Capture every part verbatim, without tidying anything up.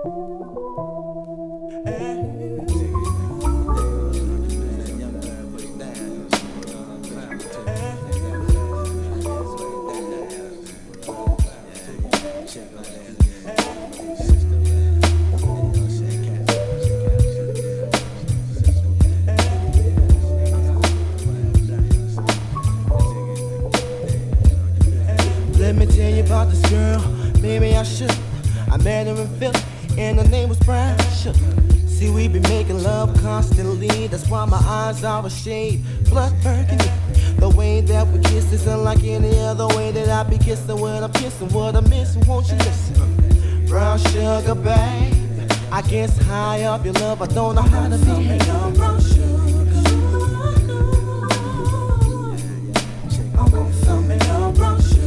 Let me tell you about this girl, maybe I should. I met her in Philly, and her name was Brown Sugar. See, we be making love constantly, that's why my eyes are a shade blood burgundy. The way that we kiss is unlike any other way that I be kissing when I'm kissing what I'm missing, won't you listen? Brown sugar, babe, I guess high up your love, I don't know how to behave. Brown sugar, I want some of your brown sugar.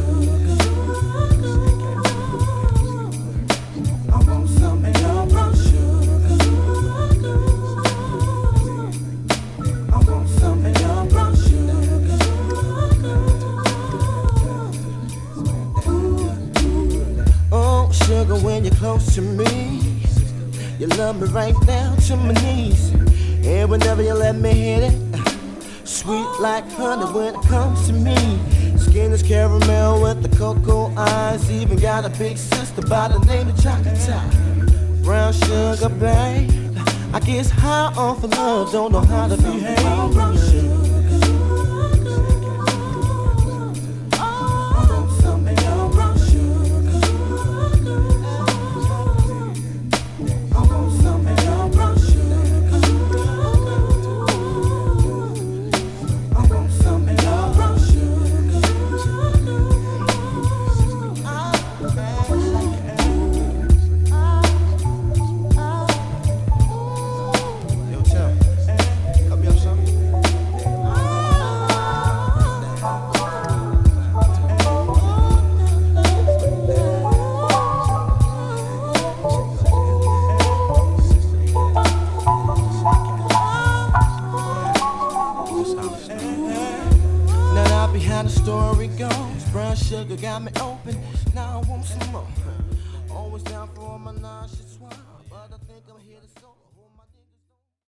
Sugar, when you're close to me, you love me right down to my knees. And whenever you let me hit it, sweet like honey when it comes to me. Skin is caramel with the cocoa eyes. Even got a big sister by the name of Chocolate. Brown sugar, babe, I guess high off of love, don't know how to behave. Brown sugar. Behind the story goes, brown sugar got me open. Now I want some more. Always down for my nauseous swallow, but I think I'm here to solve.